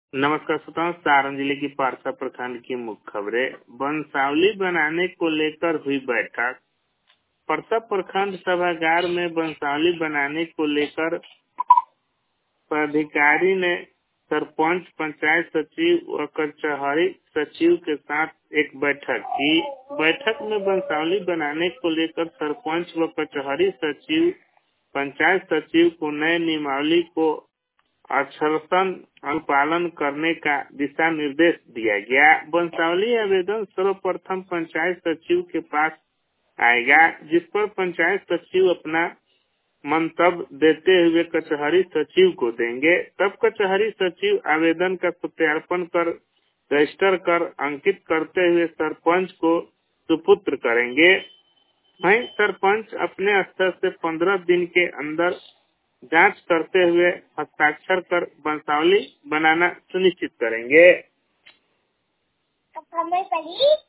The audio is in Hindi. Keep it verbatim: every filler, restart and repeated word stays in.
नमस्कार श्रोताओं, सारण जिले की पारसा प्रखंड की मुख्य खबरें। वंशावली बनाने को लेकर हुई बैठक। पारसा प्रखंड सभागार में वंशावली बनाने को लेकर पदाधिकारी ने सरपंच, पंचायत सचिव व कचहरी सचिव के साथ एक बैठक की। बैठक में वंशावली बनाने को लेकर सरपंच व कचहरी सचिव, पंचायत सचिव को नए नियमावली को अक्षरशः अनुपालन करने का दिशा निर्देश दिया गया। वंशावली आवेदन सर्वप्रथम पंचायत सचिव के पास आएगा, जिस पर पंचायत सचिव अपना मंतव्य देते हुए कचहरी सचिव को देंगे। तब कचहरी सचिव आवेदन का सत्यापन कर रजिस्टर कर अंकित करते हुए सरपंच को सुपुत्र करेंगे। वहीं सरपंच अपने स्तर से पंद्रह दिन के अंदर जांच करते हुए हस्ताक्षर कर वंशावली बनाना सुनिश्चित करेंगे।